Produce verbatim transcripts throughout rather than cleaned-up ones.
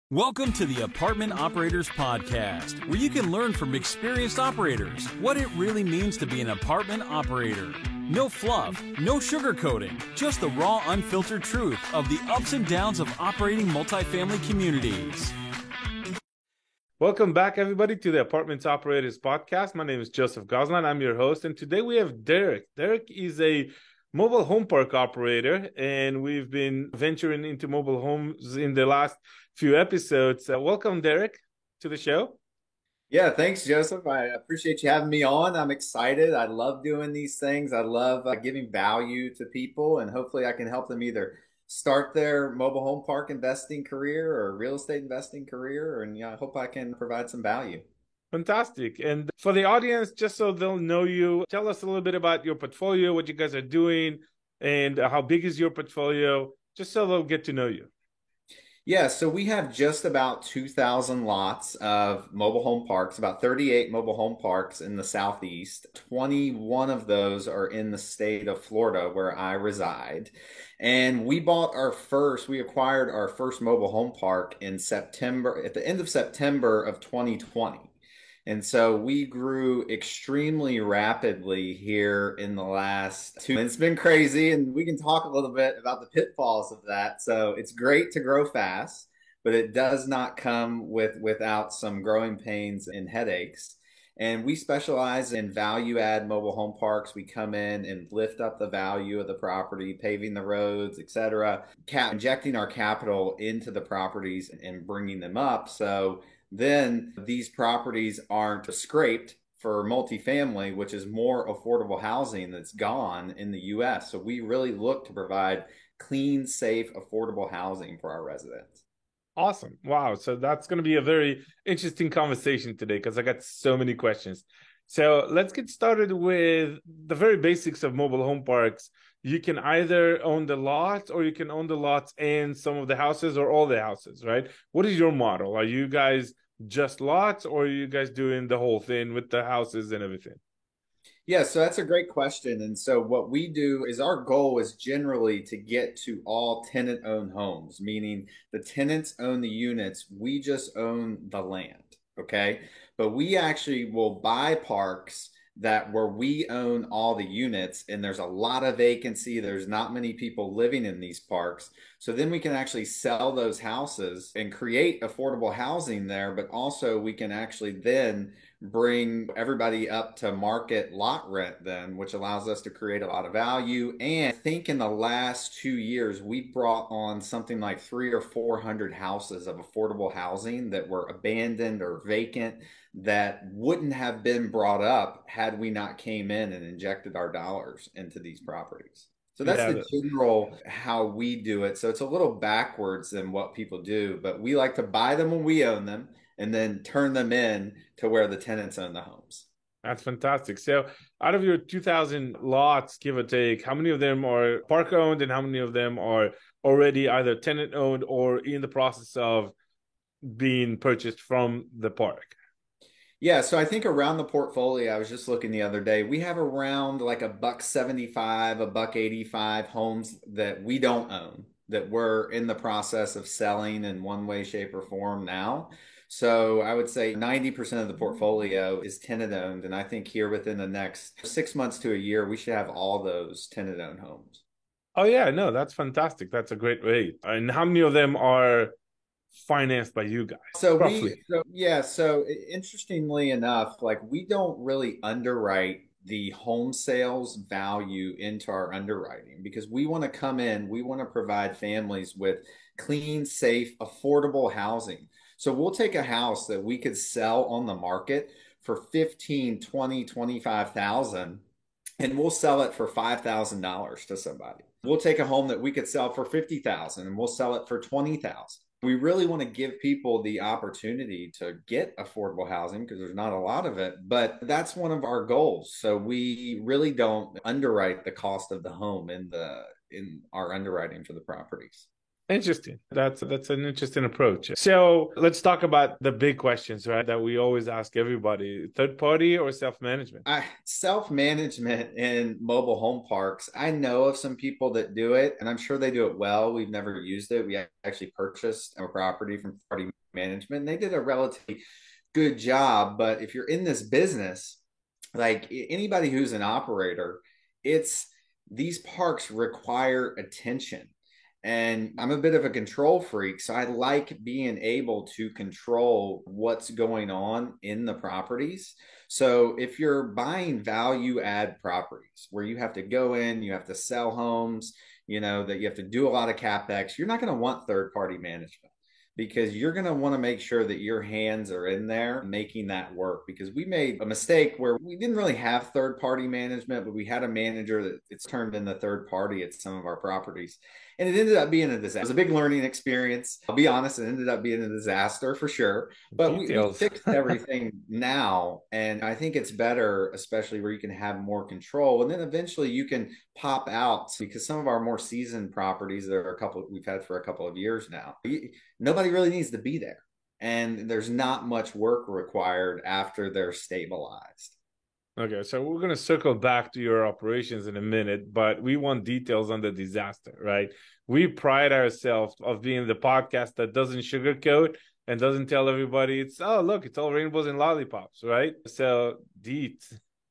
Welcome to the Apartment Operators Podcast, where you can learn from experienced operators what it really means to be an apartment operator. No fluff, no sugarcoating, just the raw, unfiltered truth of the ups and downs of operating multifamily communities. Welcome back, everybody, to the Apartment Operators Podcast. My name is Joseph Goslan. I'm your host, and today we have Derek. Derek is a mobile home park operator, and we've been venturing into mobile homes in the last few episodes. Uh, welcome, Derek, to the show. Yeah, thanks, Joseph. I appreciate you having me on. I'm excited. I love doing these things. I love uh, giving value to people, and hopefully I can help them either start their mobile home park investing career or real estate investing career. And yeah, I hope I can provide some value. Fantastic. And for the audience, just so they'll know you, tell us a little bit about your portfolio, what you guys are doing, and how big is your portfolio, just so they'll get to know you. Yeah, so we have just about two thousand lots of mobile home parks, about thirty-eight mobile home parks in the Southeast. twenty-one of those are in the state of Florida, where I reside. And we bought our first, we acquired our first mobile home park in September, at the end of September of twenty twenty. And so we grew extremely rapidly here in the last two. It's been crazy, and we can talk a little bit about the pitfalls of that. So it's great to grow fast, but it does not come with without some growing pains and headaches. And we specialize in value add mobile home parks. We come in and lift up the value of the property, paving the roads, et cetera, cap- injecting our capital into the properties and bringing them up. So then these properties aren't scraped for multifamily, which is more affordable housing that's gone in the U S. So we really look to provide clean, safe, affordable housing for our residents. Awesome. Wow. So that's going to be a very interesting conversation today because I got so many questions. So let's get started with the very basics of mobile home parks. You can either own the lots or you can own the lots and some of the houses or all the houses, right? What is your model? Are you guys just lots or are you guys doing the whole thing with the houses and everything? Yeah, so that's a great question. And so what we do is our goal is generally to get to all tenant-owned homes, meaning the tenants own the units, we just own the land, okay? But we actually will buy parks that where we own all the units and there's a lot of vacancy, there's not many people living in these parks. So then we can actually sell those houses and create affordable housing there, but also we can actually then bring everybody up to market lot rent then, which allows us to create a lot of value. And I think in the last two years, we brought on something like three or four hundred houses of affordable housing that were abandoned or vacant that wouldn't have been brought up had we not came in and injected our dollars into these properties. So that's yeah, the general how we do it. So it's a little backwards than what people do, but we like to buy them when we own them and then turn them in to where the tenants own the homes. That's fantastic. So out of your two thousand lots, give or take, how many of them are park owned and how many of them are already either tenant owned or in the process of being purchased from the park? Yeah, so I think around the portfolio, I was just looking the other day, we have around like a buck seventy-five, a buck eighty-five homes that we don't own, that we're in the process of selling in one way, shape, or form now. So I would say ninety percent of the portfolio is tenant owned. And I think here within the next six months to a year, we should have all those tenant owned homes. Oh, yeah, no, that's fantastic. That's a great rate. And how many of them are financed by you guys? So roughly? we, so, yeah. So interestingly enough, like we don't really underwrite the home sales value into our underwriting because we want to come in, we want to provide families with clean, safe, affordable housing. So we'll take a house that we could sell on the market for fifteen, twenty, twenty-five thousand and we'll sell it for five thousand dollars to somebody. We'll take a home that we could sell for fifty thousand and we'll sell it for twenty thousand. We really want to give people the opportunity to get affordable housing because there's not a lot of it, but that's one of our goals. So we really don't underwrite the cost of the home in the in our underwriting for the properties. Interesting. That's that's an interesting approach. So let's talk about the big questions, right? That we always ask everybody: third party or self management? I, self-management in mobile home parks. I know of some people that do it, and I'm sure they do it well. We've never used it. We actually purchased a property from party management, and they did a relatively good job. But if you're in this business, like anybody who's an operator, it's these parks require attention. And I'm a bit of a control freak, so I like being able to control what's going on in the properties. So if you're buying value add properties where you have to go in, you have to sell homes, you know, that you have to do a lot of capex, you're not going to want third party management because you're going to want to make sure that your hands are in there making that work. Because we made a mistake where we didn't really have third party management, but we had a manager that it's turned into third party at some of our properties. And it ended up being a disaster. It was a big learning experience. I'll be honest, it ended up being a disaster for sure. But we, we fixed everything now. And I think it's better, especially where you can have more control. And then eventually you can pop out because some of our more seasoned properties, there are a couple we've had for a couple of years now. Nobody really needs to be there. And there's not much work required after they're stabilized. Okay, so we're going to circle back to your operations in a minute, but we want details on the disaster, right? We pride ourselves of being the podcast that doesn't sugarcoat and doesn't tell everybody it's, oh, look, it's all rainbows and lollipops, right? So, deet.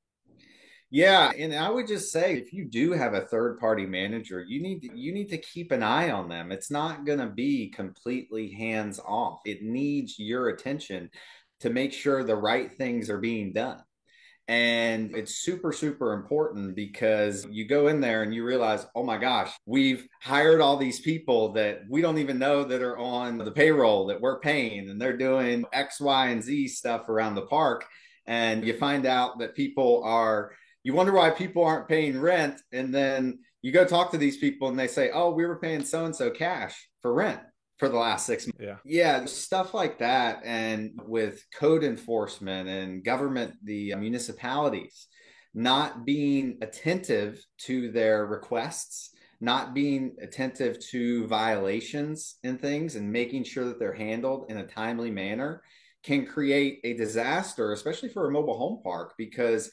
Yeah, and I would just say if you do have a third party manager, you need to, you need to keep an eye on them. It's not going to be completely hands off. It needs your attention to make sure the right things are being done. And it's super, super important because you go in there and you realize, oh my gosh, we've hired all these people that we don't even know that are on the payroll that we're paying, and they're doing X, Y, and Z stuff around the park. And you find out that people are, you wonder why people aren't paying rent. And then you go talk to these people and they say, oh, we were paying so-and-so cash for rent for the last six months. Yeah. Yeah, stuff like that. And with code enforcement and government, the municipalities not being attentive to their requests, not being attentive to violations and things, and making sure that they're handled in a timely manner can create a disaster, especially for a mobile home park, because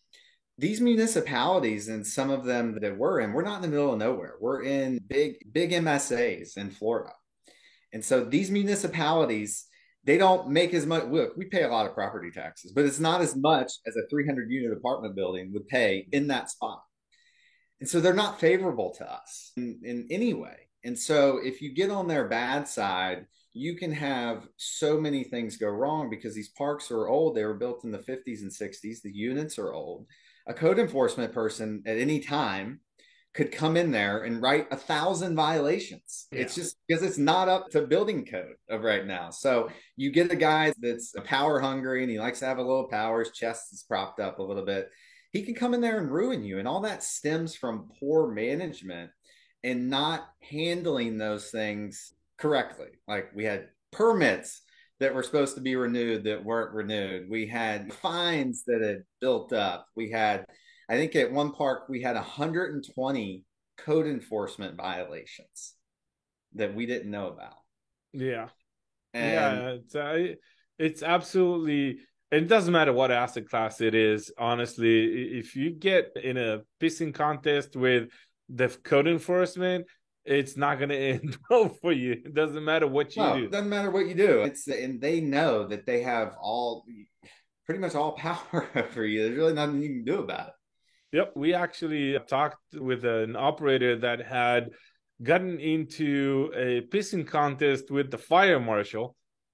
these municipalities, and some of them that we're in, we're not in the middle of nowhere. We're in big, big M S As in Florida. And so these municipalities, they don't make as much. Look, we pay a lot of property taxes, but it's not as much as a three hundred unit apartment building would pay in that spot. And so they're not favorable to us in, in any way. And so if you get on their bad side, you can have so many things go wrong because these parks are old. They were built in the fifties and sixties. The units are old. A code enforcement person at any time could come in there and write a thousand violations. Yeah. It's just because it's not up to building code of right now. So you get a guy that's power hungry and he likes to have a little power. His chest is propped up a little bit. He can come in there and ruin you. And all that stems from poor management and not handling those things correctly. Like we had permits that were supposed to be renewed that weren't renewed. We had fines that had built up. We had, I think at one park, we had one hundred twenty code enforcement violations that we didn't know about. Yeah. And yeah. It's, uh, it's absolutely, it doesn't matter what asset class it is. Honestly, if you get in a pissing contest with the code enforcement, it's not going to end well for you. It doesn't matter what you no, do. It doesn't matter what you do. It's, and they know that they have all, pretty much all power over you. There's really nothing you can do about it. Yep. We actually talked with an operator that had gotten into a pissing contest with the fire marshal,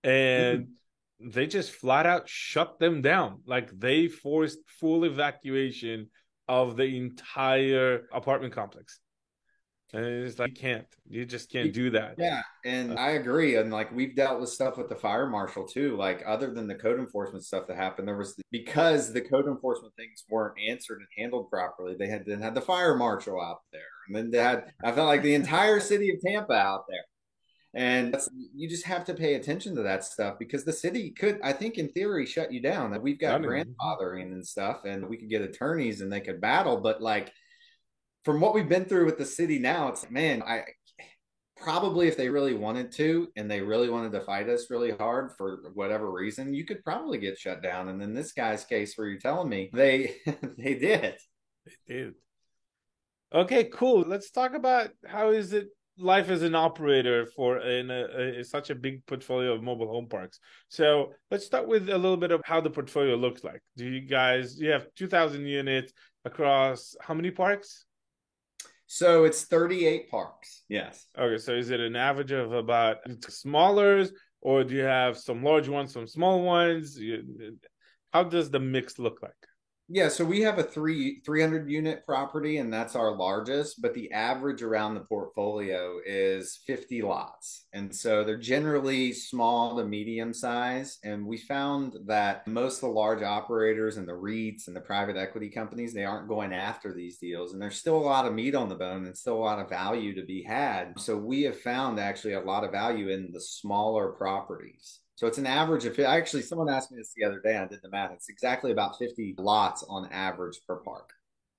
and they just flat out shut them down. Like they forced full evacuation of the entire apartment complex. And it's like, you can't, you just can't do that. Yeah. And uh, I agree. And like, we've dealt with stuff with the fire marshal too. Like other than the code enforcement stuff that happened, there was, because the code enforcement things weren't answered and handled properly, they had then had the fire marshal out there. And then they had, I felt like the entire city of Tampa out there. And you just have to pay attention to that stuff because the city could, I think in theory, shut you down. That we've got grandfathering and stuff, and we could get attorneys and they could battle. But like, from what we've been through with the city now, it's like, man, I probably if they really wanted to and they really wanted to fight us really hard for whatever reason, you could probably get shut down. And in this guy's case where you're telling me, they they did. They did. Okay, cool. Let's talk about how is it life as an operator for in a, a, such a big portfolio of mobile home parks. So let's start with a little bit of how the portfolio looks like. Do you guys, you have two thousand units across how many parks? So it's thirty-eight parks. Yes. Okay. So is it an average of about smaller, or do you have some large ones, some small ones? How does the mix look like? Yeah, so we have a three 300 unit property, and that's our largest, but the average around the portfolio is fifty lots. And so they're generally small to medium size. And we found that most of the large operators and the REITs and the private equity companies, they aren't going after these deals. And there's still a lot of meat on the bone and still a lot of value to be had. So we have found actually a lot of value in the smaller properties. So it's an average of, actually, someone asked me this the other day, I did the math. It's exactly about fifty lots on average per park.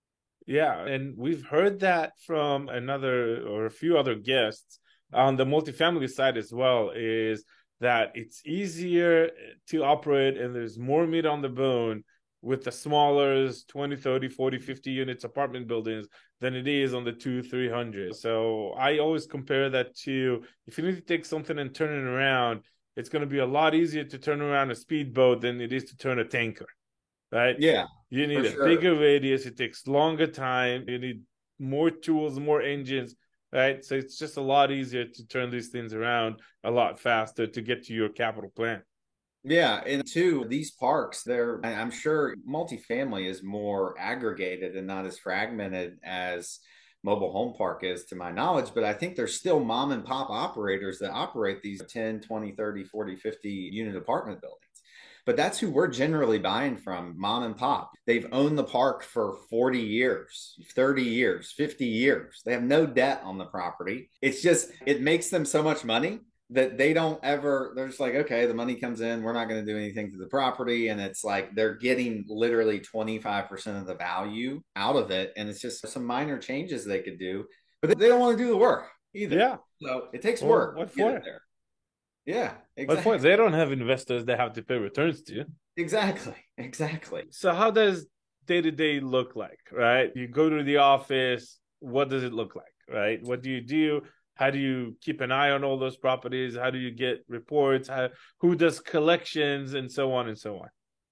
Yeah, and we've heard that from another or a few other guests on the multifamily side as well, is that it's easier to operate and there's more meat on the bone with the smaller twenty, thirty, forty, fifty units apartment buildings than it is on the two, three hundred. So I always compare that to, if you need to take something and turn it around, it's going to be a lot easier to turn around a speedboat than it is to turn a tanker, right? Yeah. You need a sure. bigger radius. It takes longer time. You need more tools, more engines, right? So it's just a lot easier to turn these things around a lot faster to get to your capital plan. Yeah. And two, these parks, they're, I'm sure multifamily is more aggregated and not as fragmented as mobile home park is, to my knowledge, but I think there's still mom and pop operators that operate these ten, twenty, thirty, forty, fifty unit apartment buildings. But that's who we're generally buying from, mom and pop. They've owned the park for forty years, thirty years, fifty years. They have no debt on the property. It's just, it makes them so much money that they don't ever, they're just like, okay, the money comes in, we're not going to do anything to the property. And it's like they're getting literally twenty-five percent of the value out of it. And it's just some minor changes they could do, but they don't want to do the work either. Yeah. So it takes well, work. What for? There. Yeah, exactly. What for? They don't have investors they have to pay returns to. Exactly. Exactly. So how does day-to-day look like, right? You go to the office, what does it look like, right? What do you do? How do you keep an eye on all those properties? How do you get reports? How, who does collections, and so on and so on?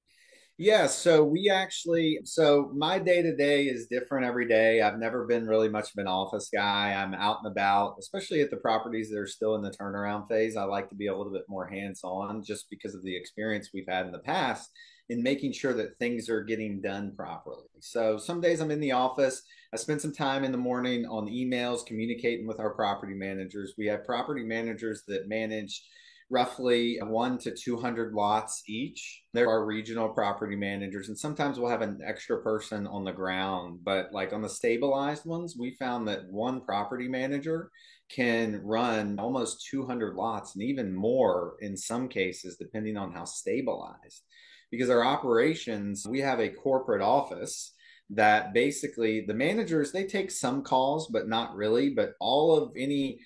Yeah, so we actually, so my day to day is different every day. I've never been really much of an office guy. I'm out and about, especially at the properties that are still in the turnaround phase. I like to be a little bit more hands on just because of the experience we've had in the past in making sure that things are getting done properly. So some days I'm in the office. I spend some time in the morning on emails, communicating with our property managers. We have property managers that manage roughly one to two hundred lots each. There are regional property managers, and sometimes we'll have an extra person on the ground. But like on the stabilized ones, we found that one property manager can run almost two hundred lots and even more in some cases, depending on how stabilized. Because our operations, we have a corporate office that basically the managers, they take some calls, but not really. But all of any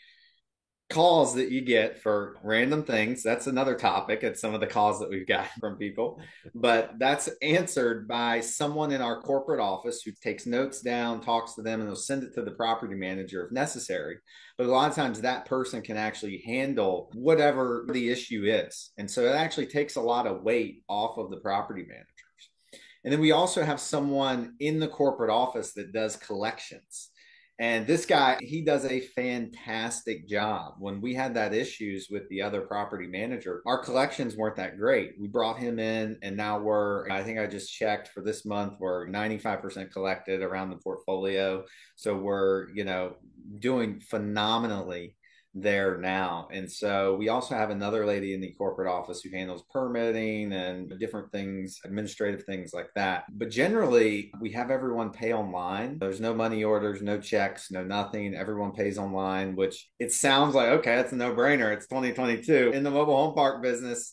calls that you get for random things, that's another topic. It's some of the calls that we've got from people, but that's answered by someone in our corporate office who takes notes down, talks to them, and they'll send it to the property manager if necessary. But a lot of times that person can actually handle whatever the issue is. And so it actually takes a lot of weight off of the property managers. And then we also have someone in the corporate office that does collections. And this guy, he does a fantastic job. When we had that issues with the other property manager, our collections weren't that great. We brought him in, and now we're, I think I just checked for this month, we're ninety-five percent collected around the portfolio. So we're, you know, doing phenomenally there now. And so we also have another lady in the corporate office who handles permitting and different things, administrative things like that. But generally, we have everyone pay online. There's no money orders, no checks, no nothing. Everyone pays online, which it sounds like, okay, that's a no-brainer. It's twenty twenty-two. In the mobile home park business,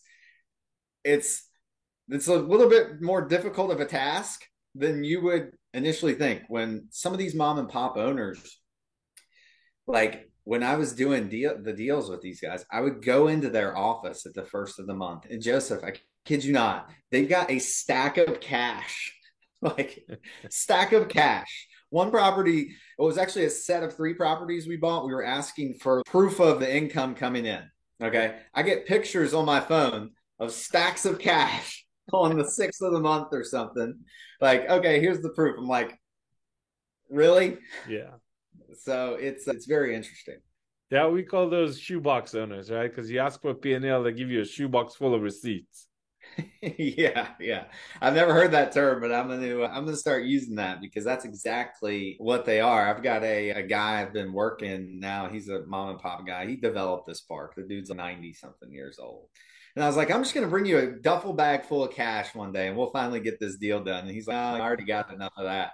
it's it's a little bit more difficult of a task than you would initially think. When some of these mom and pop owners, like, when I was doing deal the deals with these guys, I would go into their office at the first of the month. And Joseph, I kid you not, they've got a stack of cash, like stack of cash. One property, it was actually a set of three properties we bought. We were asking for proof of the income coming in. Okay. I get pictures on my phone of stacks of cash on the sixth of the month or something. Like, okay, here's the proof. I'm like, really? Yeah. So it's it's very interesting. Yeah, we call those shoebox owners, right? Because you ask for P and L, they give you a shoebox full of receipts. yeah, yeah. I've never heard that term, but I'm gonna I'm gonna start using that because that's exactly what they are. I've got a, a guy I've been working now. He's a mom and pop guy. He developed this park. The dude's ninety something years old. And I was like, I'm just gonna bring you a duffel bag full of cash one day, and we'll finally get this deal done. And he's like, oh, I already got enough of that.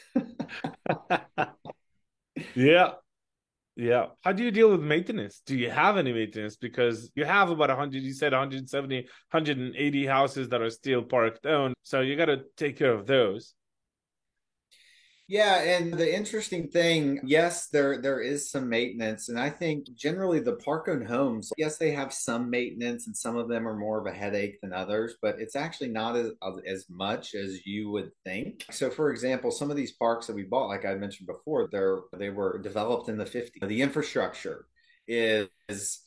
Yeah. Yeah. How do you deal with maintenance? Do you have any maintenance? Because you have about one hundred, you said one hundred seventy, one hundred eighty houses that are still parked owned. So you got to take care of those. Yeah, and the interesting thing, yes, there there is some maintenance, and I think generally the park-owned homes, yes, they have some maintenance, and some of them are more of a headache than others, but it's actually not as as much as you would think. So, for example, some of these parks that we bought, like I mentioned before, they're they were developed in the fifties. The infrastructure is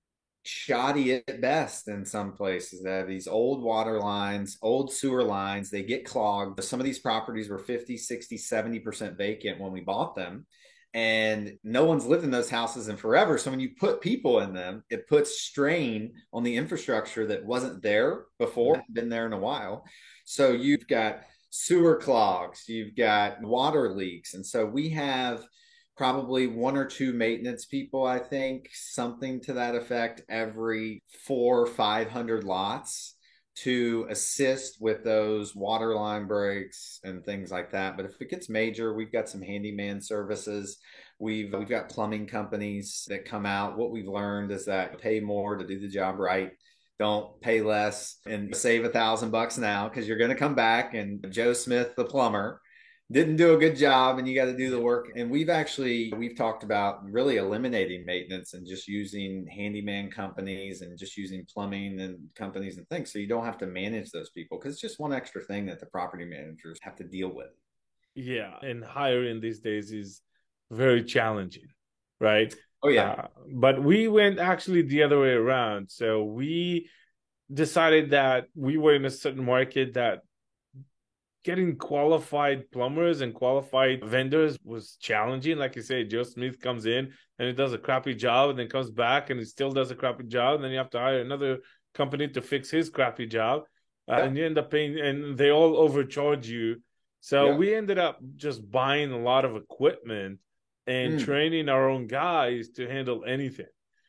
shoddy at best in some places. They have these old water lines, old sewer lines, they get clogged. Some of these properties were fifty, sixty, seventy percent vacant when we bought them, and no one's lived in those houses in forever. So when you put people in them, it puts strain on the infrastructure that wasn't there before, been there in a while. So you've got sewer clogs, you've got water leaks. And so we have probably one or two maintenance people, I think, something to that effect, every four, five hundred lots to assist with those water line breaks and things like that. But if it gets major, we've got some handyman services. We've we've got plumbing companies that come out. What we've learned is that pay more to do the job right. Don't pay less and save a thousand bucks now because you're going to come back and Joe Smith, the plumber, didn't do a good job and you got to do the work. And we've actually, we've talked about really eliminating maintenance and just using handyman companies and just using plumbing and companies and things. So you don't have to manage those people because it's just one extra thing that the property managers have to deal with. Yeah. And hiring these days is very challenging, right? Oh, yeah. Uh, but we went actually the other way around. So we decided that we were in a certain market that getting qualified plumbers and qualified vendors was challenging. Like you say, Joe Smith comes in and he does a crappy job and then comes back and he still does a crappy job. And then you have to hire another company to fix his crappy job. Uh, yeah. And you end up paying, and they all overcharge you. So yeah. we ended up just buying a lot of equipment and mm. training our own guys to handle anything.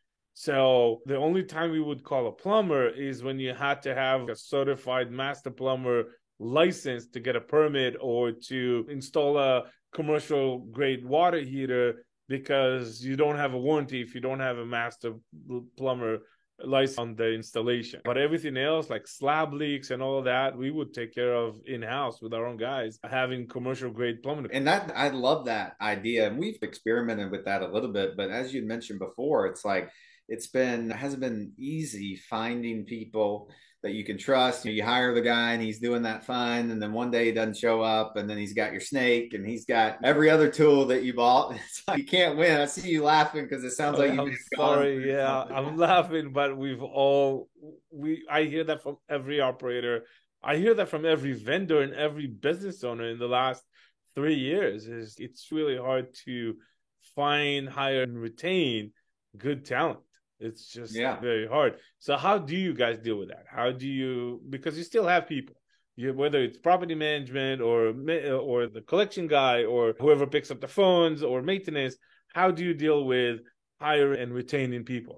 So the only time we would call a plumber is when you had to have a certified master plumber license to get a permit or to install a commercial grade water heater, because you don't have a warranty if you don't have a master plumber license on the installation. But everything else, like slab leaks and all that, we would take care of in-house with our own guys, having commercial grade plumbing. And that, I love that idea. And we've experimented with that a little bit, but as you mentioned before, it's like, it's been, it hasn't been easy finding people that you can trust. You know, you hire the guy and he's doing that fine, and then one day he doesn't show up, and then he's got your snake and he's got every other tool that you bought. It's like, you can't win. I see you laughing because it sounds oh, like I'm sorry. Yeah, I'm laughing, but we've all we I hear that from every operator. I hear that from every vendor and every business owner in the last three years. Is it's really hard to find, hire, and retain good talent. It's just yeah. very hard. So how do you guys deal with that? How do you, because you still have people, you, whether it's property management or or the collection guy or whoever picks up the phones or maintenance, how do you deal with hiring and retaining people?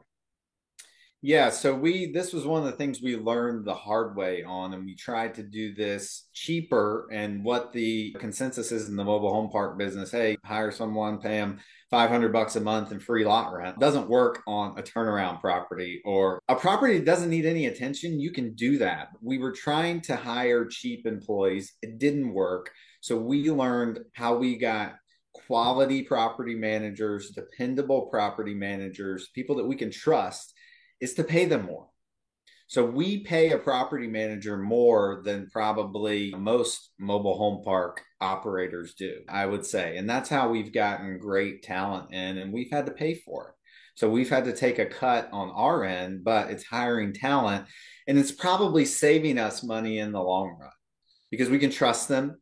Yeah, so we, this was one of the things we learned the hard way on, and we tried to do this cheaper. And what the consensus is in the mobile home park business, hey, hire someone, pay them five hundred bucks a month and free lot rent, doesn't work on a turnaround property or a property that doesn't need any attention. You can do that. We were trying to hire cheap employees. It didn't work. So we learned how we got quality property managers, dependable property managers, people that we can trust, is to pay them more. So we pay a property manager more than probably most mobile home park operators do, I would say. And that's how we've gotten great talent in, and we've had to pay for it. So we've had to take a cut on our end, but it's hiring talent, and it's probably saving us money in the long run because we can trust them.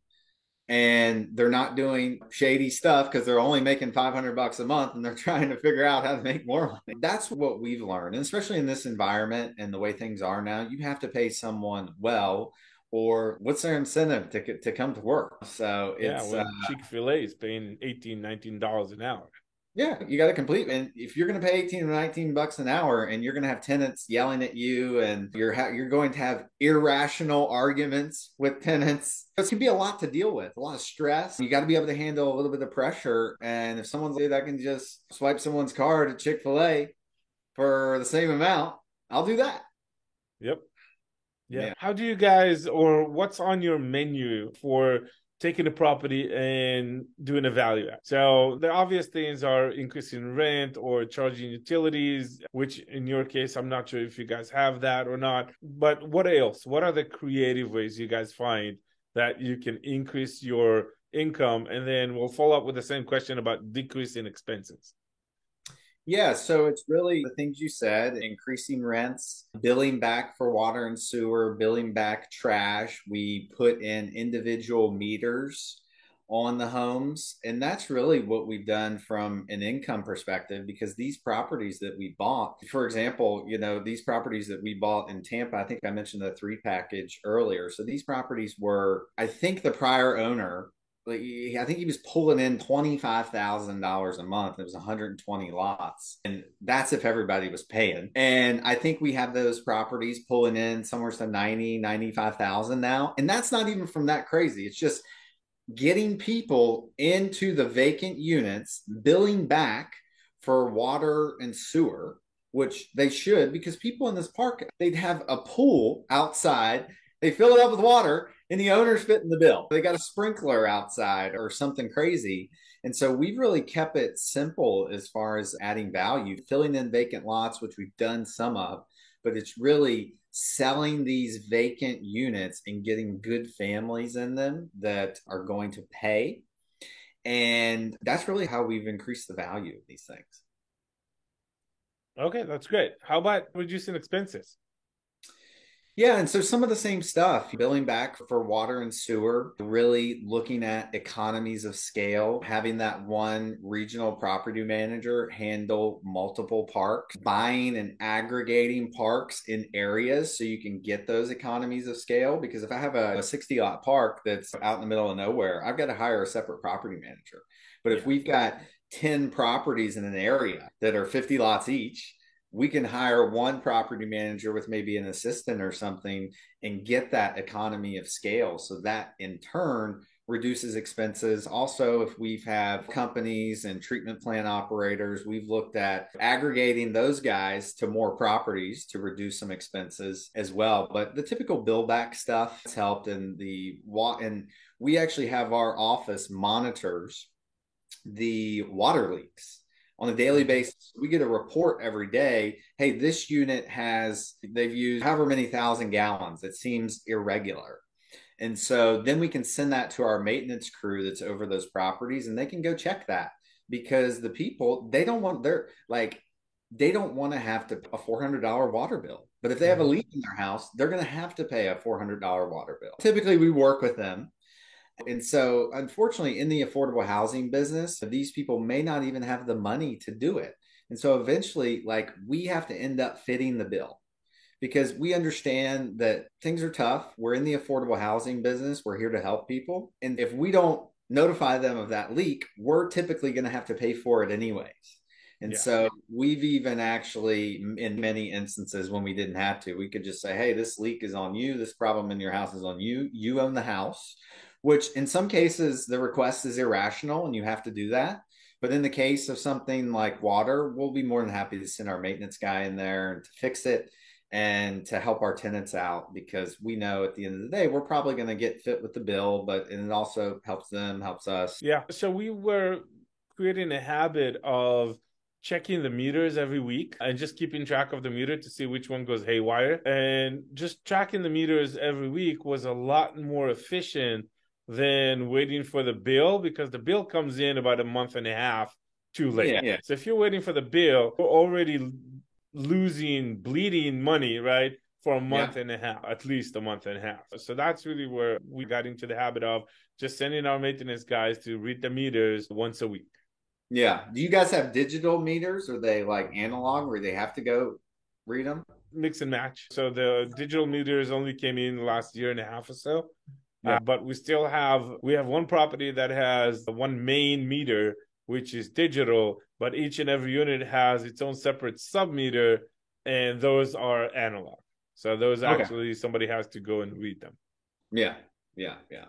And they're not doing shady stuff because they're only making five hundred bucks a month and they're trying to figure out how to make more money. That's what we've learned. And especially in this environment and the way things are now, you have to pay someone well, or what's their incentive to, to come to work? So it's, yeah, well, uh, Chick-fil-A is paying eighteen, nineteen dollars an hour. yeah, you got to complete. And if you're going to pay eighteen or nineteen bucks an hour and you're going to have tenants yelling at you and you're ha- you're going to have irrational arguments with tenants, it can be a lot to deal with, a lot of stress. You got to be able to handle a little bit of pressure. And if someone's like, I can just swipe someone's card at Chick-fil-A for the same amount, I'll do that. Yep. Yeah. Yeah. How do you guys, or what's on your menu for taking a property and doing a value add? So the obvious things are increasing rent or charging utilities, which in your case, I'm not sure if you guys have that or not. But what else? What are the creative ways you guys find that you can increase your income? And then we'll follow up with the same question about decreasing expenses. Yeah, so it's really the things you said, increasing rents, billing back for water and sewer, billing back trash. We put in individual meters on the homes. And that's really what we've done from an income perspective, because these properties that we bought, for example, you know, these properties that we bought in Tampa, I think I mentioned the three package earlier. So these properties were, I think the prior owner, like, I think he was pulling in twenty-five thousand dollars a month. It was one hundred twenty lots. And that's if everybody was paying. And I think we have those properties pulling in somewhere to ninety, ninety-five thousand now. And that's not even from that crazy. It's just getting people into the vacant units, billing back for water and sewer, which they should, because people in this park, they'd have a pool outside. They fill it up with water and the owner's fitting the bill. They got a sprinkler outside or something crazy. And so we've really kept it simple as far as adding value, filling in vacant lots, which we've done some of, but it's really selling these vacant units and getting good families in them that are going to pay. And that's really how we've increased the value of these things. Okay, that's great. How about reducing expenses? Yeah, and so some of the same stuff, billing back for water and sewer, really looking at economies of scale, having that one regional property manager handle multiple parks, buying and aggregating parks in areas so you can get those economies of scale. Because if I have a sixty lot park that's out in the middle of nowhere, I've got to hire a separate property manager. But if we've got ten properties in an area that are fifty lots each, we can hire one property manager with maybe an assistant or something and get that economy of scale. So that in turn reduces expenses. Also, if we've have companies and treatment plant operators, we've looked at aggregating those guys to more properties to reduce some expenses as well. But the typical bill back stuff has helped in the and we actually have our office monitors the water leaks on a daily basis. We get a report every day. Hey, this unit has, they've used however many thousand gallons. It seems irregular. And so then we can send that to our maintenance crew that's over those properties, and they can go check that, because the people, they don't want their, like, they don't want to have to a four hundred dollars water bill. But if they have a leak in their house, they're going to have to pay a four hundred dollars water bill. Typically, we work with them. And so, unfortunately, in the affordable housing business, these people may not even have the money to do it. And so eventually, like, we have to end up fitting the bill, because we understand that things are tough. We're in the affordable housing business. We're here to help people. And if we don't notify them of that leak, we're typically going to have to pay for it anyways. And yeah. So we've even actually, in many instances when we didn't have to, we could just say, hey, this leak is on you. This problem in your house is on you. You own the house. Which in some cases, the request is irrational and you have to do that. But in the case of something like water, we'll be more than happy to send our maintenance guy in there and to fix it. and to help our tenants out, because we know at the end of the day, we're probably going to get fit with the bill, but and it also helps them, helps us. Yeah. So we were creating a habit of checking the meters every week and just keeping track of the meter to see which one goes haywire. And just tracking the meters every week was a lot more efficient than waiting for the bill, because the bill comes in about a month and a half too late. Yeah, yeah. So if you're waiting for the bill, we're already losing, bleeding money, right? For a month yeah. and a half, at least a month and a half. So that's really where we got into the habit of just sending our maintenance guys to read the meters once a week. Yeah. Do you guys have digital meters? Or are they like analog where they have to go read them? Mix and match. So the digital meters only came in the last year and a half or so. Yeah. Uh, but we still have, we have one property that has one main meter, which is digital, but each and every unit has its own separate sub meter, and those are analog. So those okay. actually somebody has to go and read them. Yeah, yeah, yeah.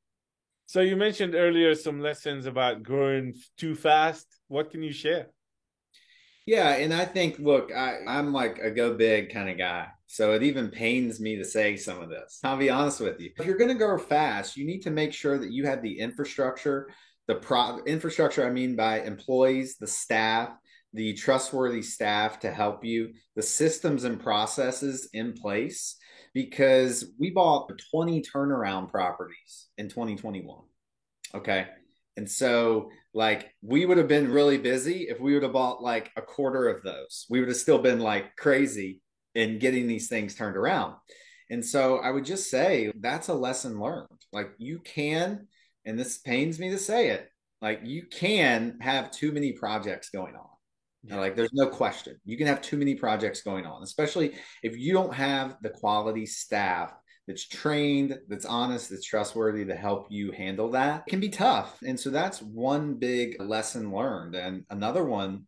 So you mentioned earlier some lessons about growing too fast. What can you share? Yeah, and I think, look, I, I'm like a go big kind of guy. So it even pains me to say some of this. I'll be honest with you. If you're going to grow fast, you need to make sure that you have the infrastructure, the pro infrastructure, I mean by employees, the staff, the trustworthy staff to help you, the systems and processes in place, because we bought twenty turnaround properties in twenty twenty-one. Okay. And so like we would have been really busy if we would have bought like a quarter of those. We would have still been like crazy in getting these things turned around. And so I would just say that's a lesson learned. Like you can, and this pains me to say it, like you can have too many projects going on. Yeah. Like there's no question. You can have too many projects going on, especially if you don't have the quality staff that's trained, that's honest, that's trustworthy to help you handle that. It can be tough. And so that's one big lesson learned. And another one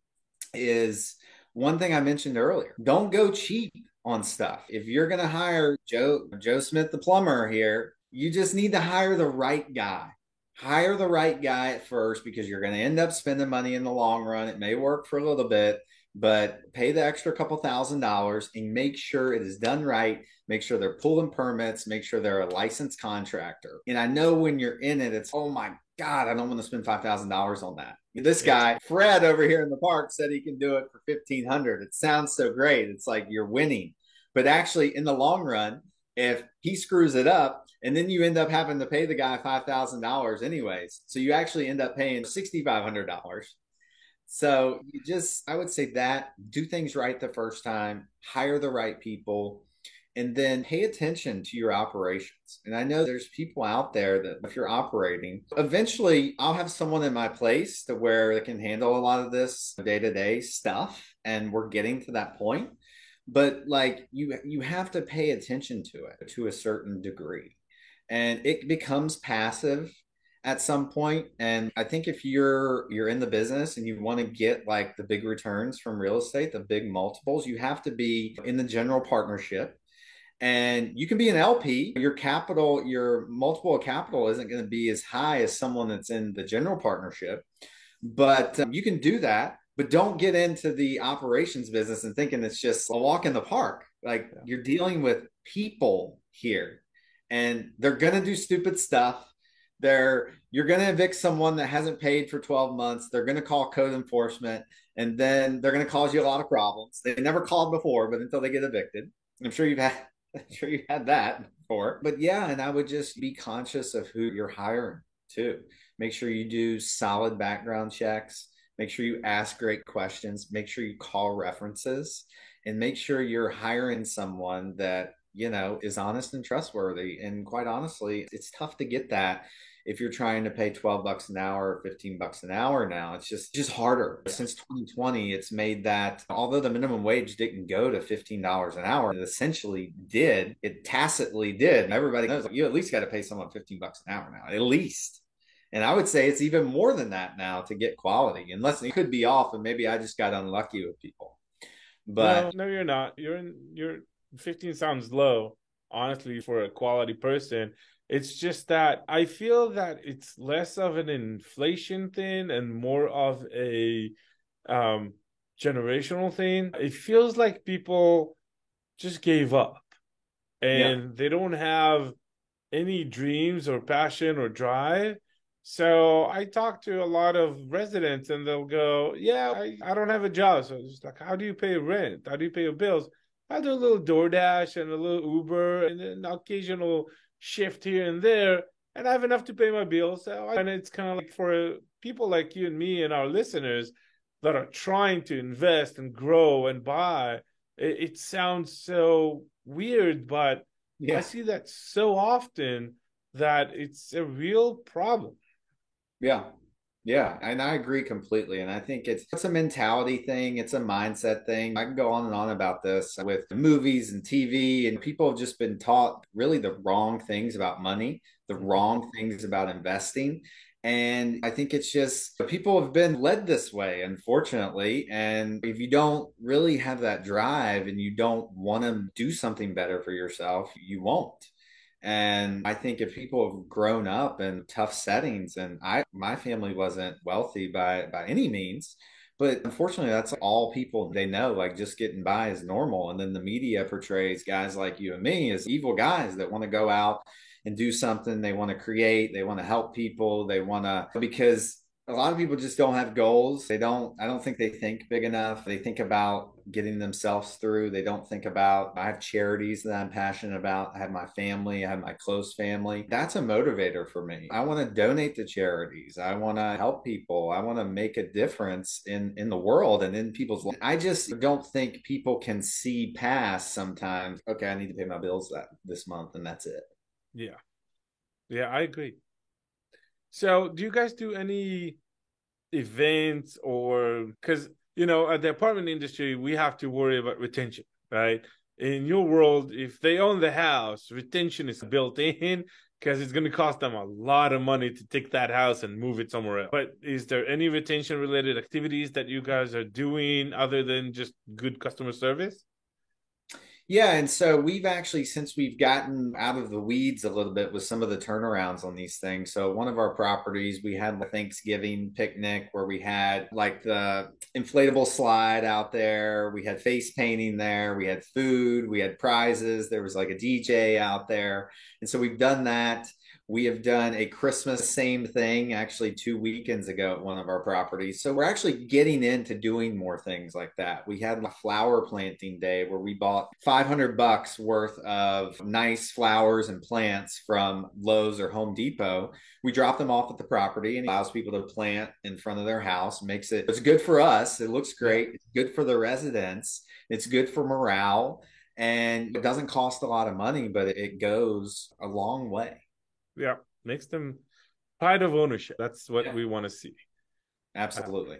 is one thing I mentioned earlier. Don't go cheap on stuff. If you're going to hire Joe, Joe Smith, the plumber here, you just need to hire the right guy. Hire the right guy at first, because you're going to end up spending money in the long run. It may work for a little bit, but pay the extra couple thousand dollars and make sure it is done right. Make sure they're pulling permits, make sure they're a licensed contractor. And I know when you're in it, it's, oh my God, I don't want to spend five thousand dollars on that. This guy, Fred over here in the park, said he can do it for fifteen hundred dollars. It sounds so great. It's like you're winning. But actually in the long run, if he screws it up, and then you end up having to pay the guy five thousand dollars anyways. So you actually end up paying six thousand five hundred dollars. So you just, I would say that, do things right the first time, hire the right people, and then pay attention to your operations. And I know there's people out there that if you're operating, eventually I'll have someone in my place to where they can handle a lot of this day-to-day stuff. And we're getting to that point. But like you, you have to pay attention to it to a certain degree. And it becomes passive at some point. And I think if you're you're in the business and you want to get like the big returns from real estate, the big multiples, you have to be in the general partnership. And you can be an L P. Your capital, your multiple of capital isn't going to be as high as someone that's in the general partnership. But um, you can do that. But don't get into the operations business and thinking it's just a walk in the park. Like yeah. You're dealing with people here. And they're going to do stupid stuff. They're, you're going to evict someone that hasn't paid for twelve months. They're going to call code enforcement, and then they're going to cause you a lot of problems. They never called before, but until they get evicted. I'm sure you've had, I'm sure you've had that before. But yeah, and I would just be conscious of who you're hiring too. Make sure you do solid background checks. Make sure you ask great questions. Make sure you call references, and make sure you're hiring someone that, you know, is honest and trustworthy. And quite honestly, it's tough to get that if you're trying to pay twelve bucks an hour or fifteen bucks an hour now. It's just, just harder. Since twenty twenty, it's made that, although the minimum wage didn't go to fifteen dollars an hour, it essentially did. It tacitly did. And everybody knows, like, you at least got to pay someone fifteen bucks an hour now, at least. And I would say it's even more than that now to get quality, unless it could be off and maybe I just got unlucky with people. But no, no, you're not. You're in, you're fifteen sounds low, honestly, for a quality person. It's just that I feel that it's less of an inflation thing and more of a um, generational thing. It feels like people just gave up Yeah. and they don't have any dreams or passion or drive. So I talk to a lot of residents and they'll go, yeah, I, I don't have a job. So it's like, how do you pay rent? How do you pay your bills? I do a little DoorDash and a little Uber and an occasional shift here and there. And I have enough to pay my bills. So, and it's kind of like for people like you and me and our listeners that are trying to invest and grow and buy, it, it sounds so weird, but I Yeah. see that so often that it's a real problem. Yeah. Yeah, and I agree completely. And I think it's it's a mentality thing, it's a mindset thing. I can go on and on about this with movies and T V, and people have just been taught really the wrong things about money, the Mhm. wrong things about investing. And I think it's just people have been led this way, unfortunately. And if you don't really have that drive and you don't want to do something better for yourself, you won't. And I think if people have grown up in tough settings, and I, my family wasn't wealthy by by any means, but unfortunately, that's all people they know. Like just getting by is normal, and then the media portrays guys like you and me as evil guys that want to go out and do something. They want to create. They want to help people. They want to because a lot of people just don't have goals. They don't, I don't think they think big enough. They think about getting themselves through. They don't think about, I have charities that I'm passionate about. I have my family. I have my close family. That's a motivator for me. I want to donate to charities. I want to help people. I want to make a difference in, in the world and in people's lives. I just don't think people can see past sometimes, okay, I need to pay my bills that this month and that's it. Yeah. Yeah, I agree. So, do you guys do any events or because you know at the apartment industry we have to worry about retention, right? In your world, if they own the house, retention is built in because it's going to cost them a lot of money to take that house and move it somewhere else. But is there any retention related activities that you guys are doing other than just good customer service? Yeah, and so we've actually, since we've gotten out of the weeds a little bit with some of the turnarounds on these things. So, one of our properties, we had a Thanksgiving picnic where we had like the inflatable slide out there. We had face painting there. We had food. We had prizes. There was like a D J out there. And so, we've done that. We have done a Christmas same thing actually two weekends ago at one of our properties. So we're actually getting into doing more things like that. We had a flower planting day where we bought five hundred bucks worth of nice flowers and plants from Lowe's or Home Depot. We drop them off at the property and allows people to plant in front of their house, makes it, it's good for us. It looks Yeah. great. It's good for the residents. It's good for morale. And it doesn't cost a lot of money, but it goes a long way. Yeah, makes them pride of ownership. That's what Yeah, we want to see. Uh, absolutely.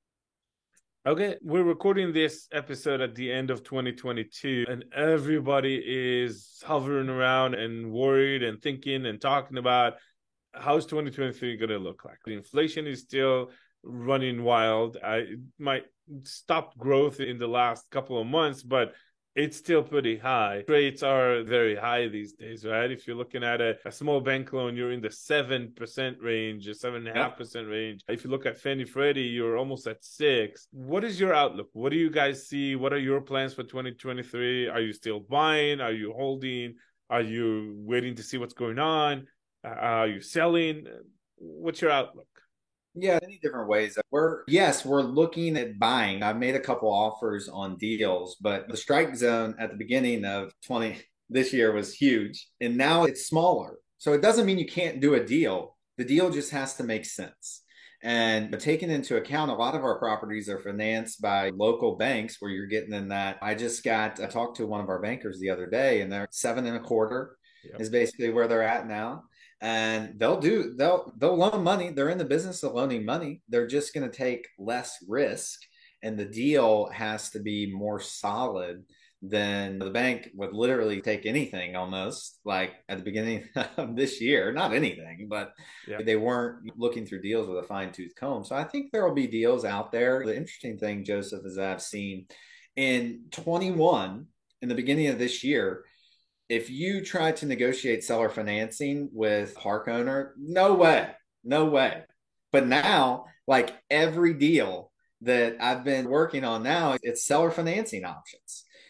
Okay, we're recording this episode at the end of twenty twenty-two, and everybody is hovering around and worried and thinking and talking about how's twenty twenty-three going to look like. The inflation is still running wild. I might stop growth in the last couple of months, but it's still pretty high. Rates are very high these days, right? If you're looking at a, a small bank loan, you're in the seven percent range, a seven point five percent Yep. range. If you look at Fannie Freddie, you're almost at six. What is your outlook? What do you guys see? What are your plans for twenty twenty-three? Are you still buying? Are you holding? Are you waiting to see what's going on? Uh, are you selling? What's your outlook? Yeah, many different ways. We're yes, we're looking at buying. I've made a couple offers on deals, but the strike zone at the beginning of twenty this year was huge, and now it's smaller. So it doesn't mean you can't do a deal. The deal just has to make sense. And taking into account, a lot of our properties are financed by local banks where you're getting in that. I just got, I talked to one of our bankers the other day, and they're seven and a quarter Yep. is basically where they're at now, and they'll do they'll they'll loan money. They're in the business of loaning money. They're just going to take less risk, and the deal has to be more solid than the bank would literally take anything almost like at the beginning of this year. Not anything, but Yeah. they weren't looking through deals with a fine tooth comb. So I think there will be deals out there. The interesting thing, Joseph, is that I've seen in twenty-one, in the beginning of this year, if you try to negotiate seller financing with park owner, no way, no way. But now, like every deal that I've been working on now, it's seller financing options.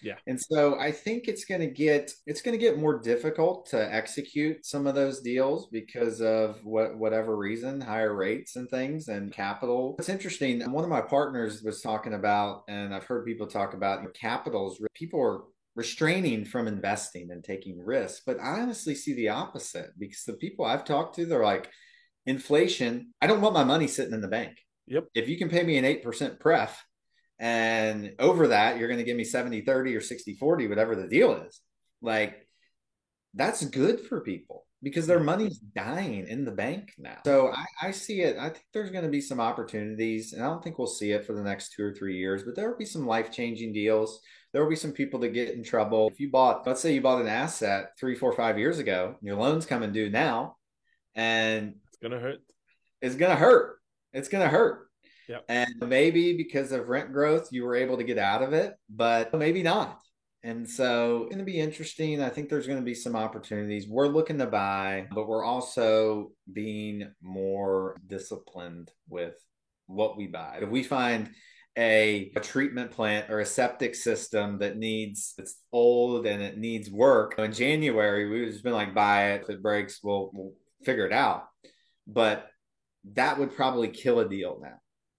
Yeah. And so I think it's going to get it's going to get more difficult to execute some of those deals because of what whatever reason, higher rates and things and capital. It's interesting. One of my partners was talking about, and I've heard people talk about capitals. People are restraining from investing and taking risks, but I honestly see the opposite because the people I've talked to, they're like, inflation. I don't want my money sitting in the bank. Yep. If you can pay me an eight percent pref, and over that, you're going to give me seventy thirty or sixty forty, whatever the deal is. Like, that's good for people because their money's dying in the bank now. So I, I see it. I think there's going to be some opportunities, and I don't think we'll see it for the next two or three years, but there will be some life-changing deals. There will be some people that get in trouble. If you bought, let's say you bought an asset three, four, five years ago, your loan's coming due now, and it's going to hurt. It's going to hurt. It's going to hurt. Yep. And maybe because of rent growth, you were able to get out of it, but maybe not. And so it's going to be interesting. I think there's going to be some opportunities. We're looking to buy, but we're also being more disciplined with what we buy. If we find a, a treatment plant or a septic system that needs, it's old and it needs work, in January, we've just been like, buy it. If it breaks, we'll, we'll figure it out. But that would probably kill a deal now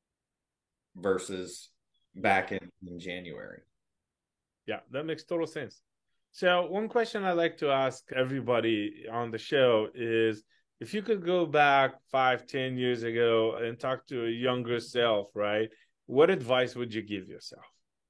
versus back in, in January. Yeah, that makes total sense. So one question I like to ask everybody on the show is, if you could go back five, ten years ago and talk to a younger self, right? What advice would you give yourself?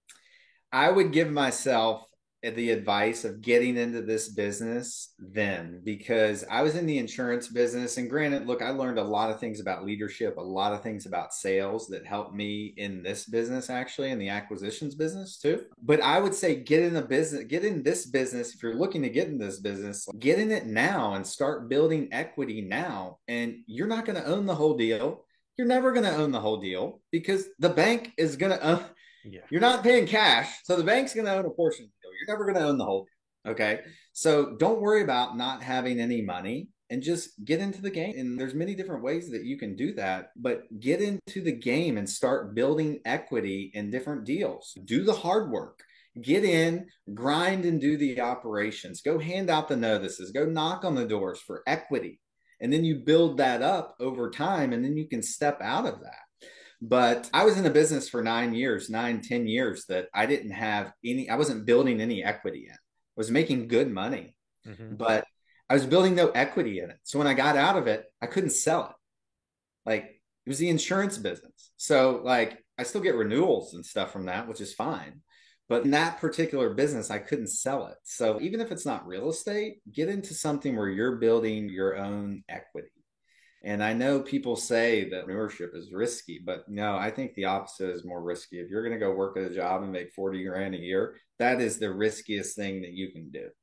I would give myself the advice of getting into this business then, because I was in the insurance business. And granted, look, I learned a lot of things about leadership, a lot of things about sales that helped me in this business, actually, in the acquisitions business too. But I would say get in a business, get in this business. If you're looking to get in this business, get in it now and start building equity now. And you're not going to own the whole deal. You're never going to own the whole deal because the bank is going to own. Yeah. You're not paying cash, so the bank's going to own a portion of the deal. You're never going to own the whole deal, okay? So don't worry about not having any money and just get into the game. And there's many different ways that you can do that, but get into the game and start building equity in different deals. Do the hard work. Get in, grind, and do the operations. Go hand out the notices. Go knock on the doors for equity. And then you build that up over time, and then you can step out of that. But I was in the business for nine years, nine, ten years that I didn't have any, I wasn't building any equity in. I was making good money, mm-hmm. but I was building no equity in it. So when I got out of it, I couldn't sell it. Like, it was the insurance business. So like, I still get renewals and stuff from that, which is fine. But in that particular business, I couldn't sell it. So even if it's not real estate, get into something where you're building your own equity. And I know people say that entrepreneurship is risky, but no, I think the opposite is more risky. If you're going to go work at a job and make forty grand a year, that is the riskiest thing that you can do,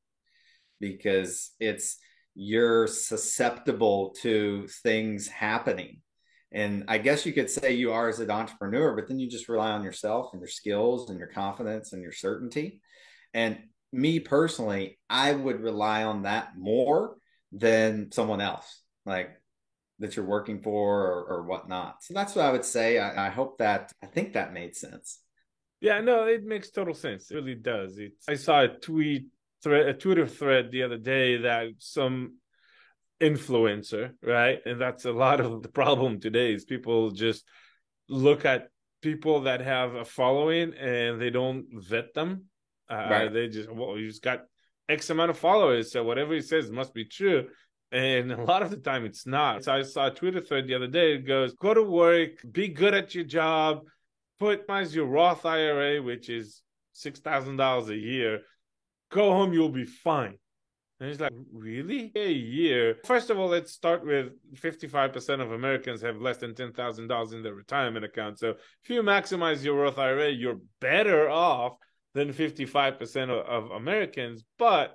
because it's, you're susceptible to things happening. And I guess you could say you are as an entrepreneur, but then you just rely on yourself and your skills and your confidence and your certainty. And me personally, I would rely on that more than someone else. Like, that you're working for or, or whatnot. So that's what I would say. I, I hope that, I think that made sense. Yeah, no, it makes total sense. It really does. It's, I saw a tweet, thread, a Twitter thread the other day that some influencer, right? And that's a lot of the problem today is people just look at people that have a following and they don't vet them. Uh, right. They just, well, you just got X amount of followers, so whatever he says must be true. And a lot of the time it's not. So I saw a Twitter thread the other day. It goes, go to work, be good at your job, put your Roth I R A, which is six thousand dollars a year. Go home, you'll be fine. And he's like, really? A year? First of all, let's start with fifty-five percent of Americans have less than ten thousand dollars in their retirement account. So if you maximize your Roth I R A, you're better off than fifty-five percent of, of Americans. But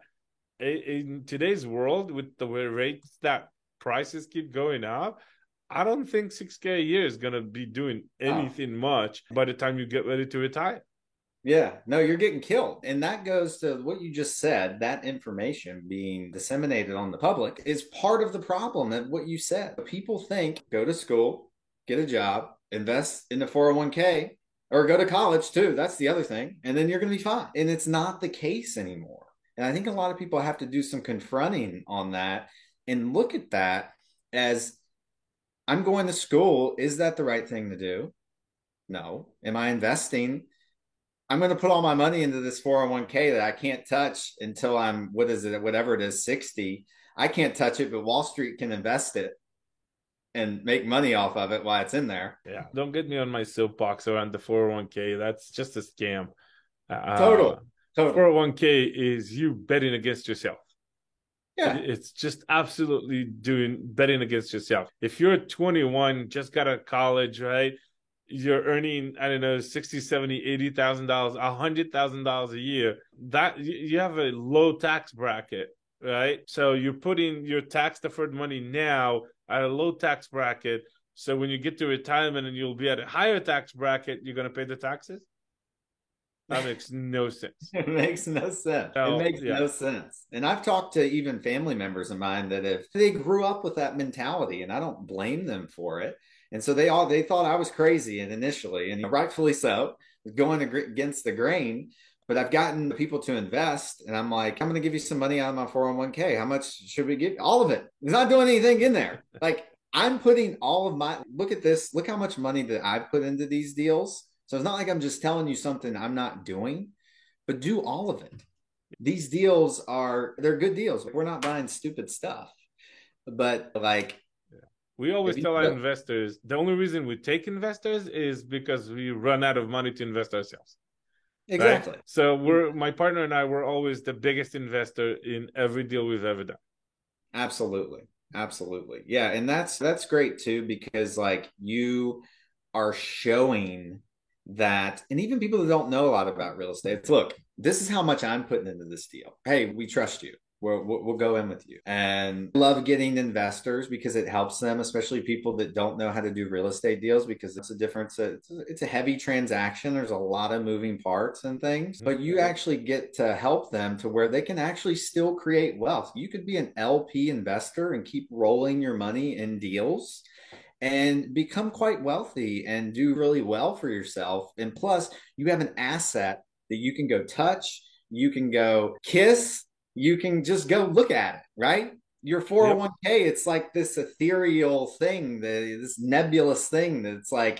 in today's world, with the way rates that prices keep going up, I don't think six K a year is going to be doing anything oh. much by the time you get ready to retire. Yeah, no, you're getting killed. And that goes to what you just said, that information being disseminated on the public is part of the problem of what you said. People think, go to school, get a job, invest in the four oh one k, or go to college too. That's the other thing. And then you're going to be fine. And it's not the case anymore. And I think a lot of people have to do some confronting on that and look at that as, I'm going to school. Is that the right thing to do? No. Am I investing? I'm going to put all my money into this four oh one k that I can't touch until I'm, what is it, whatever it is, sixty. I can't touch it, but Wall Street can invest it and make money off of it while it's in there. Yeah. Don't get me on my soapbox around the four oh one k. That's just a scam. Uh, Total. Total. four oh one k is you betting against yourself. Yeah. It's just absolutely doing betting against yourself. If you're twenty-one, just got out of college, right? You're earning, I don't know, sixty, seventy, eighty thousand dollars, one hundred thousand dollars a year. That you have a low tax bracket, right? So you're putting your tax deferred money now at a low tax bracket. So when you get to retirement and you'll be at a higher tax bracket, you're going to pay the taxes? That makes no sense. It makes no sense. So, it makes yeah. no sense. And I've talked to even family members of mine that if they grew up with that mentality, and I don't blame them for it. And so they all they thought I was crazy, and initially, and rightfully so, going against the grain. But I've gotten people to invest, and I'm like, I'm going to give you some money out of my four oh one k. How much should we give? All of it. It's not doing anything in there. Like, I'm putting all of my, look at this. Look how much money that I've put into these deals. So it's not like I'm just telling you something I'm not doing, but do all of it. These deals are, they're good deals. We're not buying stupid stuff. But like, we always tell our investors, the only reason we take investors is because we run out of money to invest ourselves. Exactly. Right? So we're, my partner and I were always the biggest investor in every deal we've ever done. Absolutely. Absolutely. Yeah. And that's, that's great too, because like you are showing that, and even people that don't know a lot about real estate, look, this is how much I'm putting into this deal. Hey, we trust you. We'll, we'll go in with you. And I love getting investors because it helps them, especially people that don't know how to do real estate deals, because it's a difference. It's a, it's a heavy transaction. There's a lot of moving parts and things, but you actually get to help them to where they can actually still create wealth. You could be an L P investor and keep rolling your money in deals and become quite wealthy and do really well for yourself. And plus, you have an asset that you can go touch, you can go kiss, you can just go look at it, right? Your four oh one k, yep. It's like this ethereal thing, this nebulous thing that's like,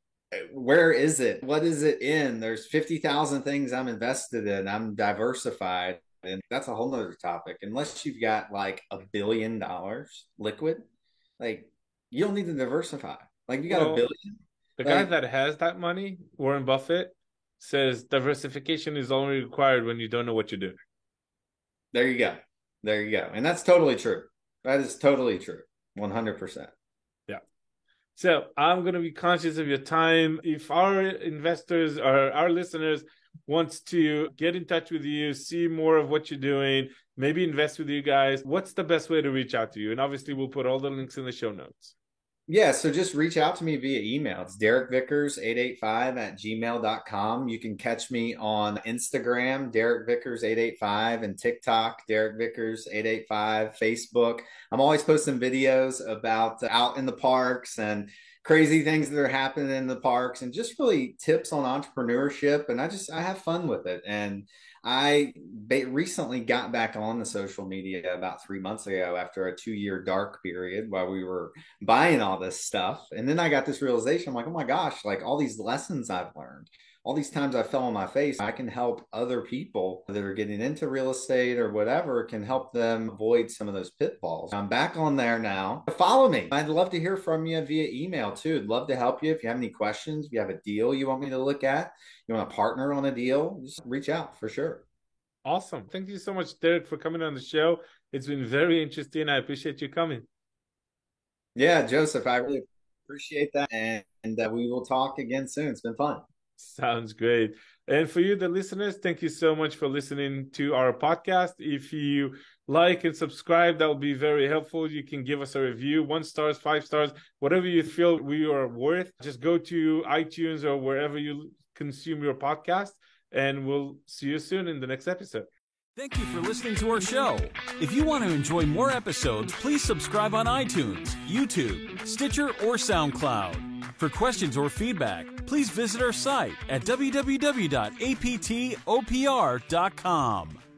where is it? What is it in? There's fifty thousand things I'm invested in. I'm diversified. And that's a whole nother topic. Unless you've got like a billion dollars liquid, like, you don't need to diversify. Like, you got well, a billion. The like, guy that has that money, Warren Buffett, says diversification is only required when you don't know what you're doing. There you go. There you go. And that's totally true. That is totally true. one hundred percent. Yeah. So I'm going to be conscious of your time. If our investors or our listeners wants to get in touch with you, see more of what you're doing, maybe invest with you guys, what's the best way to reach out to you? And obviously we'll put all the links in the show notes. Yeah, so just reach out to me via email. It's Derek Vickers eight eight five at gmail dot com. You can catch me on Instagram, Derek Vickers eight eight five, and TikTok, Derek Vickers eight eight five, Facebook. I'm always posting videos about out in the parks and crazy things that are happening in the parks and just really tips on entrepreneurship. And I just, I have fun with it. And I recently got back on the social media about three months ago after a two year dark period while we were buying all this stuff. And then I got this realization. I'm like, oh my gosh, like all these lessons I've learned, all these times I fell on my face, I can help other people that are getting into real estate or whatever, can help them avoid some of those pitfalls. I'm back on there now. Follow me. I'd love to hear from you via email too. I'd love to help you. If you have any questions, if you have a deal you want me to look at, you want to partner on a deal, just reach out for sure. Awesome. Thank you so much, Derek, for coming on the show. It's been very interesting. I appreciate you coming. Yeah, Joseph, I really appreciate that. And, and uh, we will talk again soon. It's been fun. Sounds great. And for you, the listeners, thank you so much for listening to our podcast. If you like and subscribe, that will be very helpful. You can give us a review, one stars, five stars, whatever you feel we are worth. Just go to iTunes or wherever you consume your podcast, and we'll see you soon in the next episode. Thank you for listening to our show. If you want to enjoy more episodes, please subscribe on iTunes, YouTube, Stitcher, or SoundCloud. For questions or feedback, please visit our site at w w w dot a p t o p r dot com.